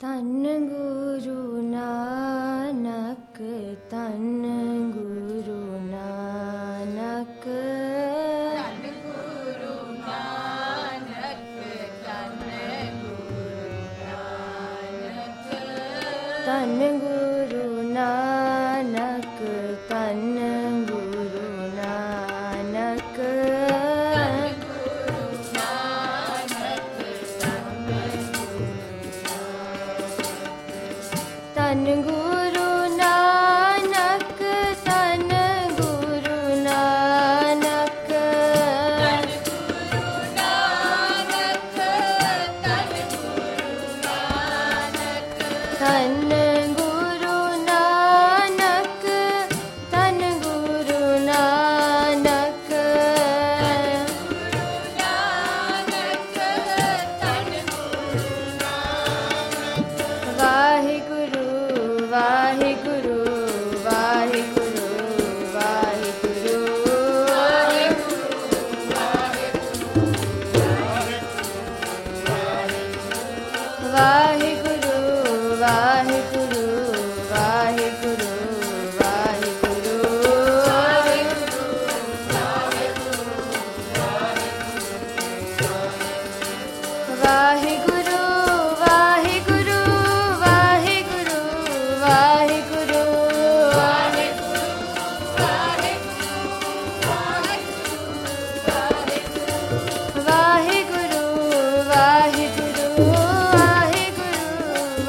ਧੰਨ ਗੁਰੂ ਨਾਨਕ, ਧੰਨ ਗੁਰੂ ਨਾਨਕ, ਧੰਨ ਗੁਰੂ ਨਾਨਕ, ਧੰਨ ਗੁਰੂ ਨਾਨਕ, ਧੰਨ ਗੁਰੂ ਨਾਨਕ, ਧੰਨ ਗੁਰੂ ਨਾਨਕ, ਧੰਨ ਗੁਰੂ ਨਾਨਕ, ਧੰਨ ਗੁਰੂ ਨਾਨਕ, ਧੰਨ ਗੁਰੂ ਨਾਨਕ, ਧੰਨ ਗੁਰੂ ਨਾਨਕ, ਵਾਹਿਗੁਰੂ ਵਾਹਿਗੁਰੂ ਵਾਹਿਗੁਰੂ ਵਾਹਿਗੁਰੂ, ਵਾਹਿਗੁਰੂ ਵਾਹਿਗੁਰੂ ਵਾਹਿਗੁਰੂ ਵਾਹਿਗੁਰੂ, ਵਾਹਿਗੁਰੂ ਵਾਹਿਗੁਰੂ ਵਾਹਿਗੁਰੂ ਵਾਹਿਗੁਰੂ, ਵਾਹਿਗੁਰੂ ਵਾਹਿਗੁਰੂ ਵਾਹਿਗੁਰੂ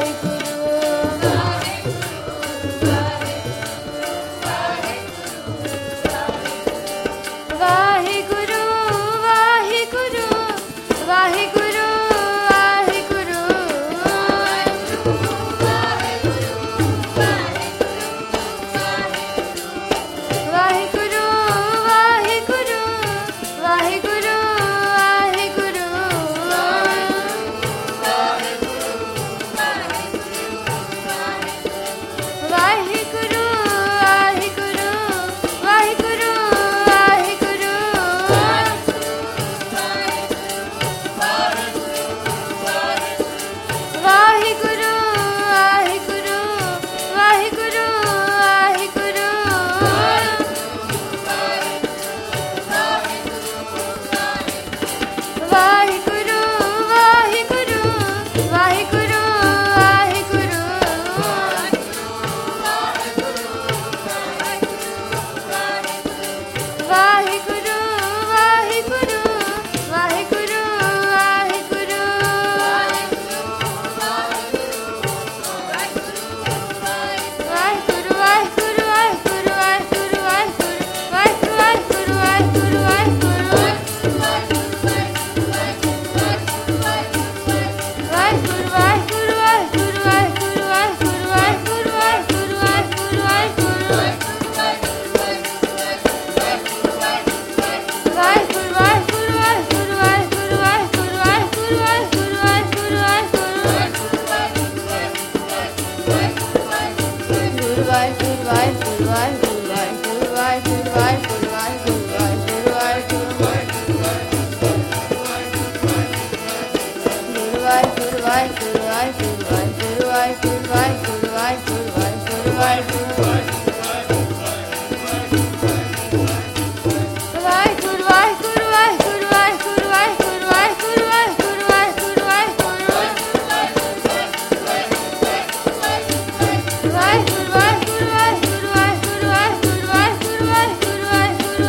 ਵਾਹਿਗੁਰੂ, ਵਾਹਿਗੁਰੂ ਵਾਹਿਗੁਰੂ ਵਾਹਿਗੁਰੂ, ਵਾਹਿਗੁਰੂ ਵਾਹਿਗੁਰੂ ਵਾਹਿਗੁਰੂ ਵਾਹਿਗੁਰੂ, ਵਾਹਿਗੁਰੂ ਵਾਹਿਗੁਰੂ ਵਾਹਿਗੁਰੂ ਵਾਹਿਗੁਰੂ, ਵਾਹਿਗੁਰੂ ਵਾਹਿਗੁਰੂ ਵਾਹਿਗੁਰੂ ਵਾਹਿਗੁਰੂ, ਵਾਹਿਗੁਰੂ ਵਾਹਿਗੁਰੂ ਵਾਹਿਗੁਰੂ ਵਾਹਿਗੁਰੂ, ਵਾਹਿਗੁਰੂ ਵਾਹਿਗੁਰੂ ਵਾਹਿਗੁਰੂ ਵਾਹਿਗੁਰੂ, ਵਾਹਿਗੁਰੂ ਵਾਹਿਗੁਰੂ ਵਾਹਿਗੁਰੂ ਵਾਹਿਗੁਰੂ ਵਾਹਿਗੁਰੂ ਵਾਹਿਗੁਰੂ ਵਾਹਿਗੁਰੂ, ਵਾਹਿਗੁਰੂ ਵਾਹਿਗੁਰੂ ਵਾਹਿਗੁਰੂ ਵਾਹਿਗੁਰੂ ਵਾਹਿਗੁਰੂ ਵਾਹਿਗੁਰੂ ਵਾਹਿਗੁਰੂ, ਵਾਹਿਗੁਰੂ ਵਾਹਿਗੁਰੂ ਵਾਹਿਗੁਰੂ ਵਾਹਿਗੁਰੂ ਵਾਹਿਗੁਰੂ ਵਾਹਿਗੁਰੂ ਵਾਹਿਗੁਰੂ, ਵਾਹਿਗੁਰੂ ਵਾਹਿਗੁਰੂ ਵਾਹਿਗੁਰੂ ਵਾਹਿਗੁਰੂ ਵਾਹਿਗੁਰੂ ਵਾਹਿਗੁਰੂ ਵਾਹਿਗੁਰੂ, ਵਾਹਿਗੁਰੂ ਵਾਹਿਗੁਰੂ ਵਾਹਿਗੁਰੂ ਵਾਹਿਗੁਰੂ ਵਾਹਿਗੁਰੂ ਵਾਹਿਗੁਰੂ ਵਾਹਿਗੁਰੂ ਵਾਹਿਗੁਰੂ, ਵਾਹਿਗੁਰੂ ਵਾਹਿਗੁਰੂ ਵਾਹਿਗੁਰੂ ਵਾਹਿਗੁਰੂ ਵਾਹਿਗੁਰੂ ਵਾਹਿਗੁਰੂ ਵਾਹਿਗੁਰੂ ਵਾਹਿਗੁਰੂ ਵਾਹਿਗੁਰੂ, ਵਾਹਿਗੁਰੂ ਵਾਹਿਗੁਰੂ ਵਾਹਿਗੁਰੂ ਵਾਹਿਗੁਰੂ ਵਾਹਿਗੁਰੂ ਵਾਹਿਗੁਰੂ ਵਾਹਿਗੁਰੂ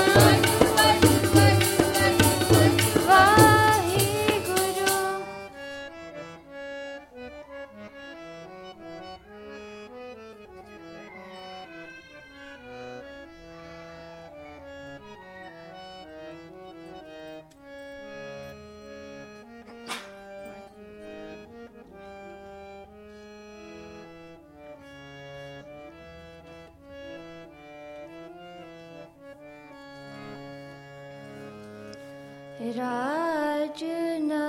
ਰਾਜ ਨਾ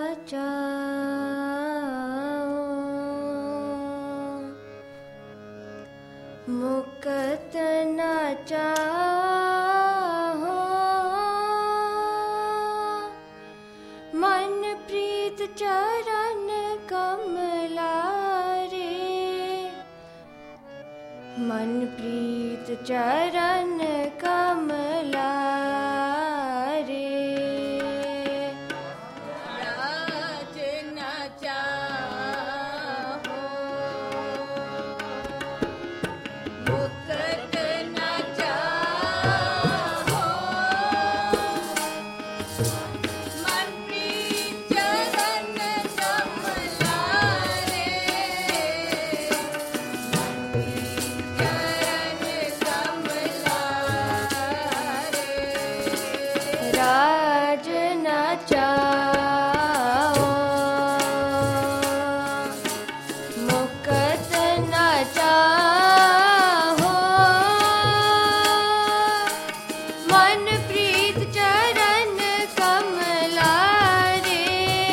ਚਾਓ ਮੁਕਤ ਨਾ ਚਾਹੋ, ਮਨ ਪ੍ਰੀਤ ਚਰਨ ਕਮਲਾ मन प्रीत चरण कमला रे राज न चाहो मुक्त न चाहो मन प्रीत चरण कमला रे राज न चाहो मुक्त न चाहो मन प्रीत चरण कमला रे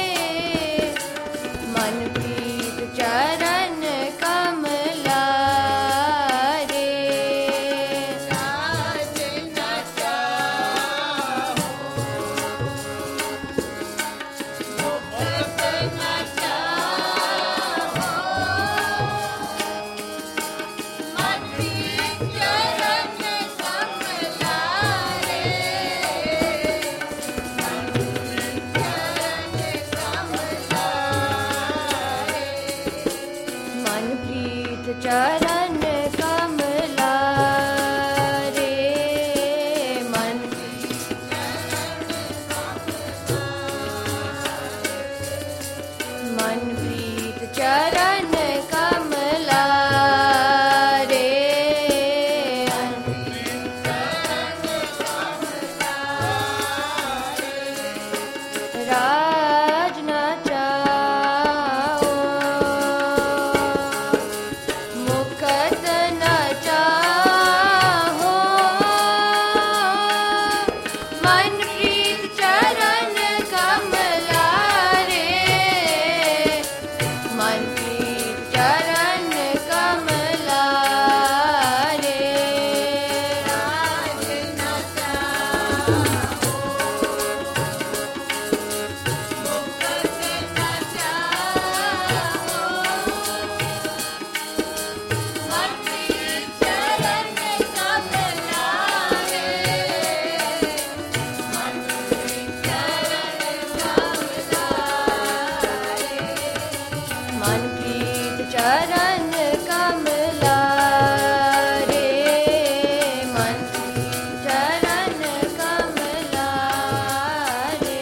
मन प्रीत चरण कमला रे राज न चाहो मुक्त न चाहो मन प्रीत चरण कमला रे मन प्रीत चरण कमला रे मन मन प्रीत चरण कमला रे राज न चाहो मुक्त न चाहो मन प्रीत चरण कमला रे मन प्रीत चरण कमला रे राज न चाहो मुक्त न चाहो मन प्रीत चरण कमला रे मन प्रीत चरण कमला रे मन प्रीत चरण कमला रे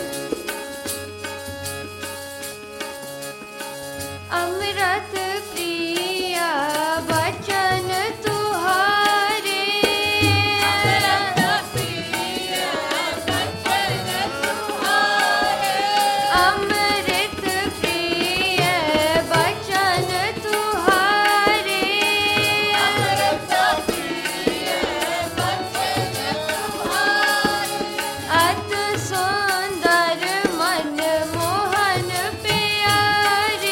अमृत प्रिया बचन तुहारे अमृत प्रिय बचन तुहारे अमृत प्रिय बचन तुहारे अमृत प्रिय बचन तुहारे अत सुंदर मन मोहन प्यारे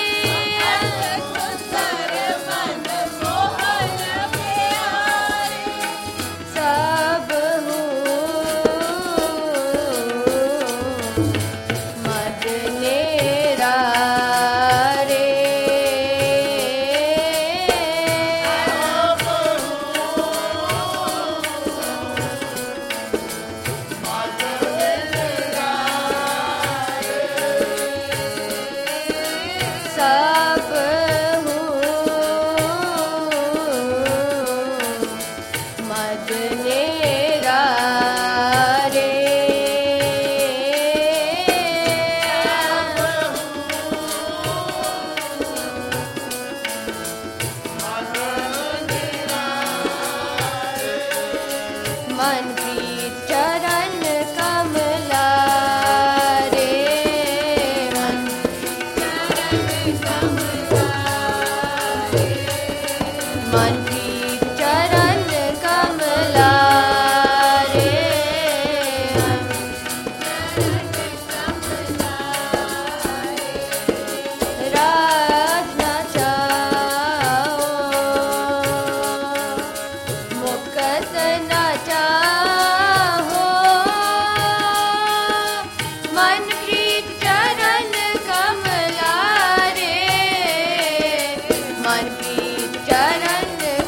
सुंदर मन मोहन प्यारे सब हो मद नेरा रे सब हो मद नेरा रे मन प्रीत चरण कमला रे मन मन प्रीत चरण कमला रे राज न चाहो मुक्त न चाहो मन प्रीत चरण कमला रे मन प्रीत चरण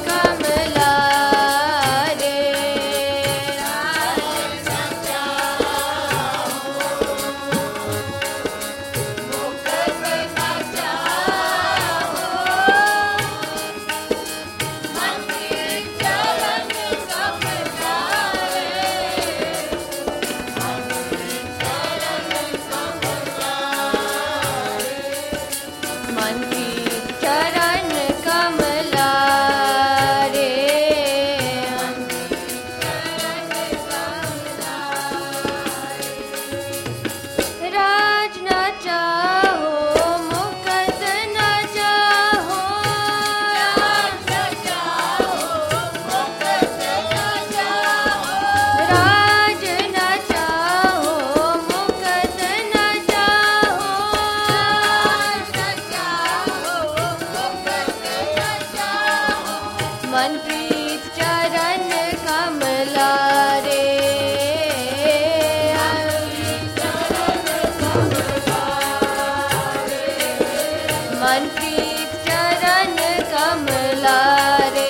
मनप्रीत चरण कमला रे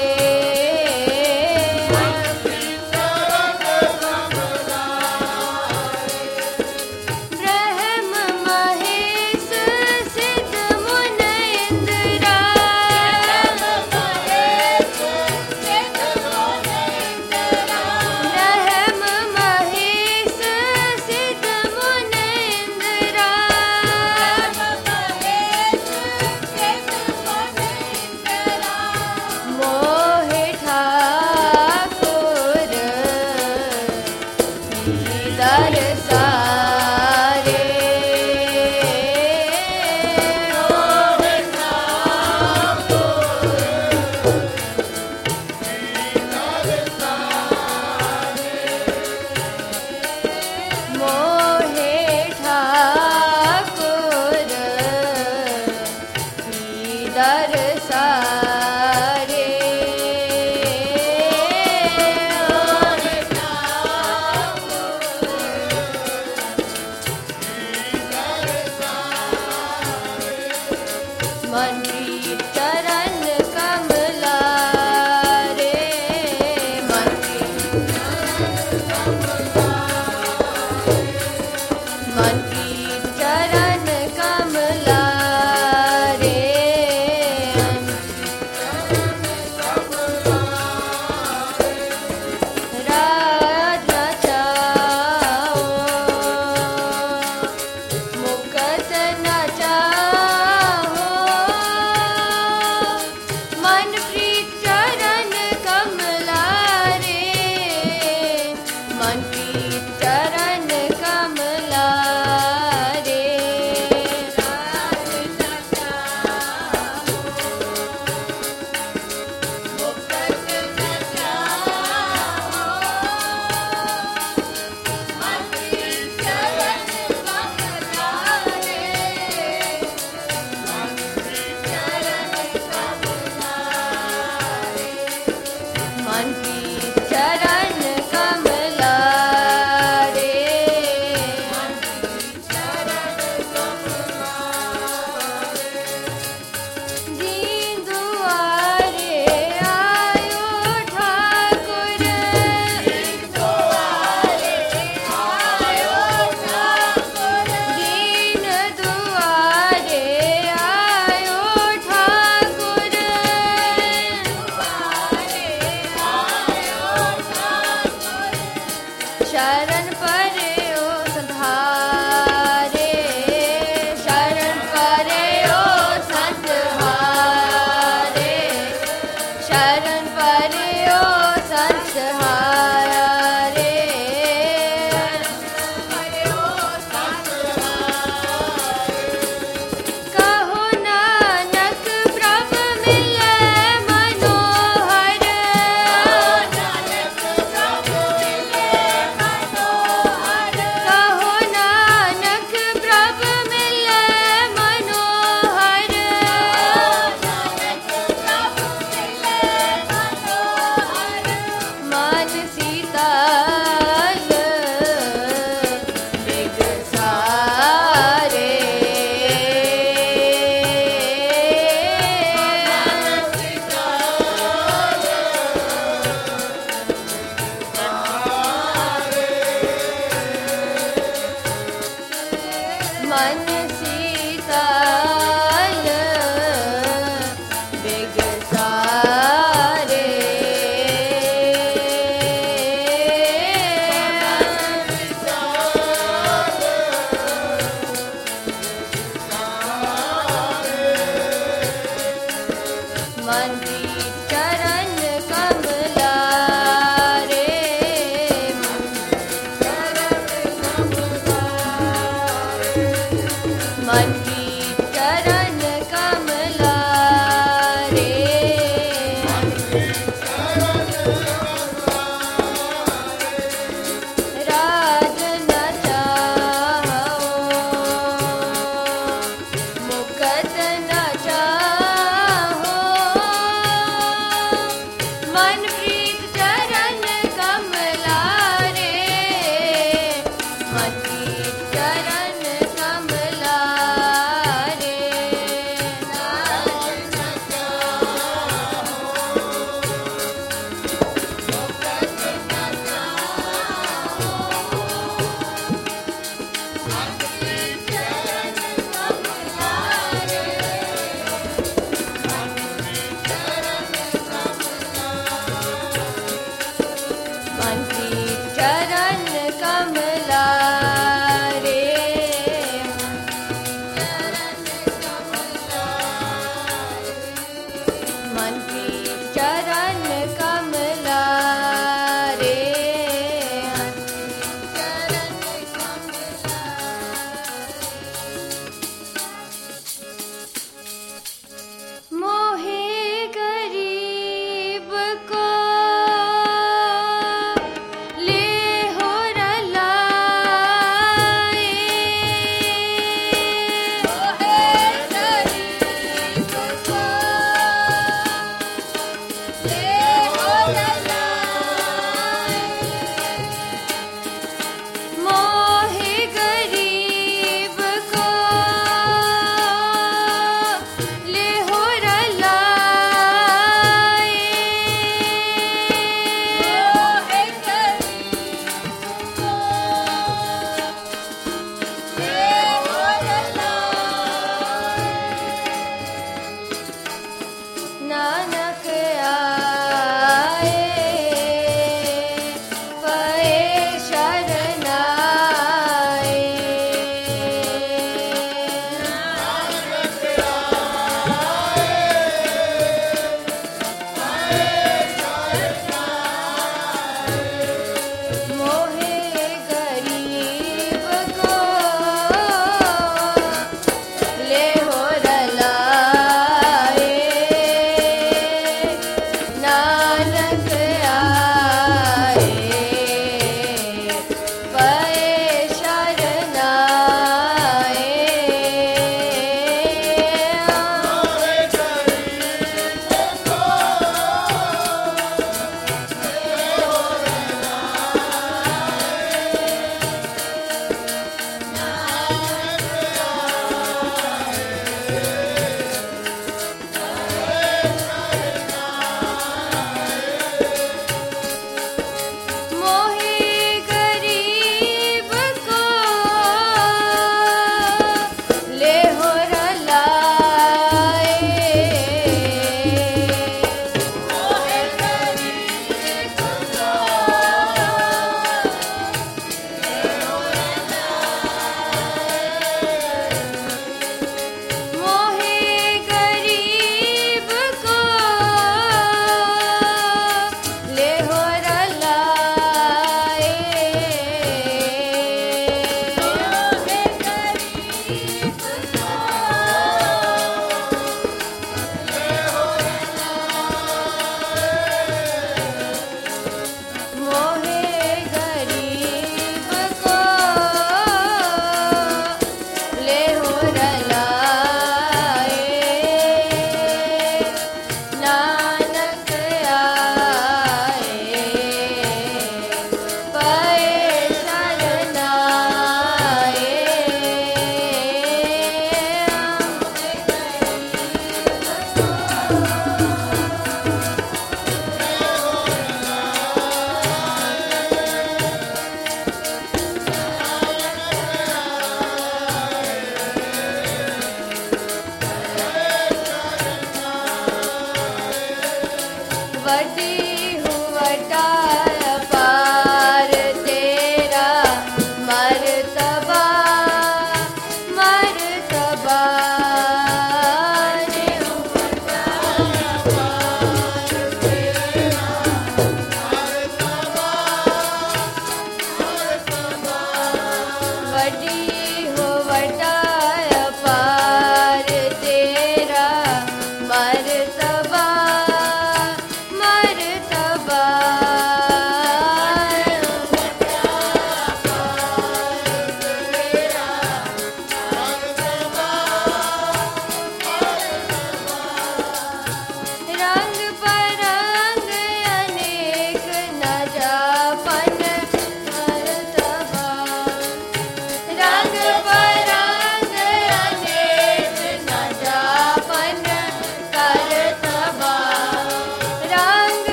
ब्रह्म महेश सिद्ध मुन इंद्रा ब्रह्म महेश सिद्ध मुन इंद्रा मोहे ठाकुर दीदार सारे मोहे ठाकुर दीदार सारे मनप्रीत चरण कमला रे मनप्रीत चरण कमला रे राज नचाओ मुकत नचाओ मनप्रीत चरण कमला रे मनप्रीत चरण कमला रे राज नचाओ मुकत नचाओ मनप्रीत चरण कमला रे मनप्रीत चरण कमला रे दीन दुआरे आयो ठाकुर दीन दुआरे आयो ठाकुर दीन दुआरे आयो ठाकुर शरण परे ओ संधारे शरण परे ओ संतहारे शरण परे ओ संतहारे कहो नानक प्रभ मिले मनोहर कहो नानक प्रभ मिले मनोहर मन सीताल बिगसारे मन सीताल बिगसारे मनप्रीत चरण कमला रे मनप्रीत चरण कमला रे राज नचाओ मुकत नचाओ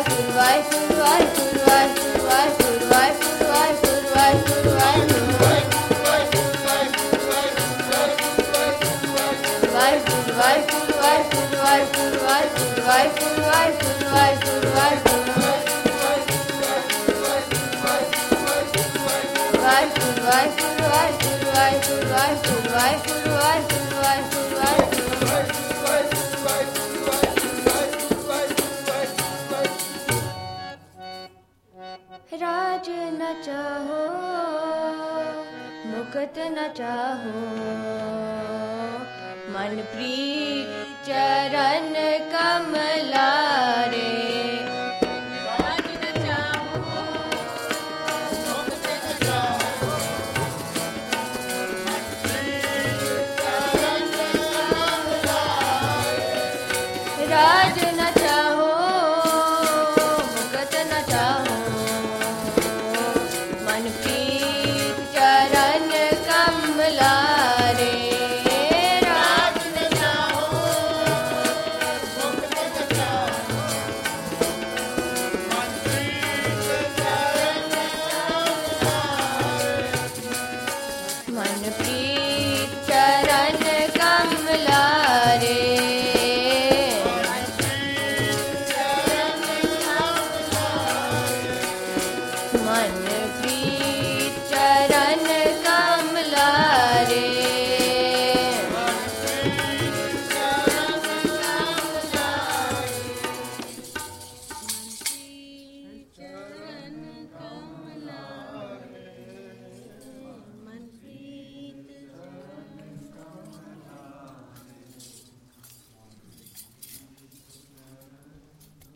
राज न चाहो मुकुट न चाहो मन प्रीत चरण कमलारे राज न चाहो मुकुट न चाहो राज